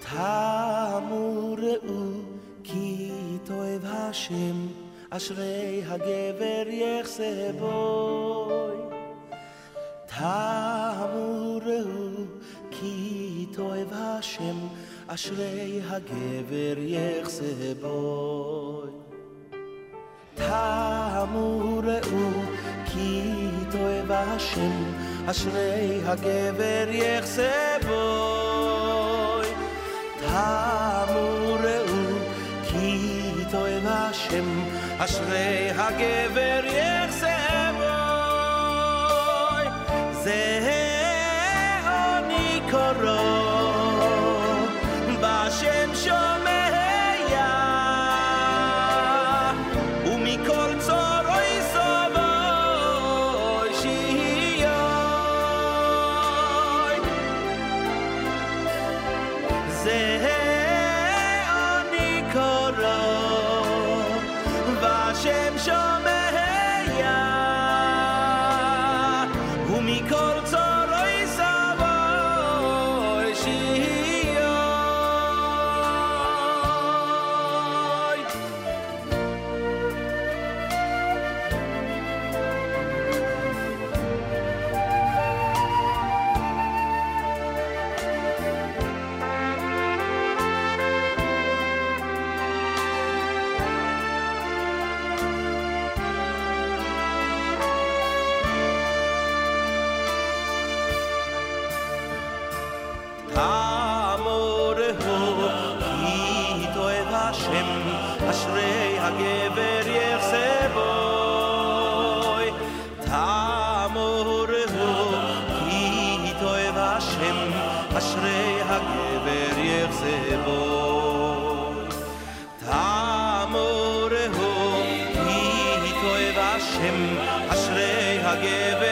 טעמו ראו כי טוב השם אשרי הגבר יחסה בוי טעמו ראו כי טוב השם אשרי הגבר יחסה בוי טעמו ראו כי טוב השם אשרי הגבר יחסה בוי טעמו ראו כי טוב השם אשרי הגבר יחסה בוי זה אני קורא בשם שומע ומכל צורוי סבוי שיהיוי זה אני קורא בשם שומע ומכל צורוי סבוי שיהיוי טעמו ראו כי טוב השם אשרי הגבר יחסה בוי טעמו ראו כי טוב השם אשרי הגבר יחסה בוי טעמו ראו כי טוב השם אשרי הגבר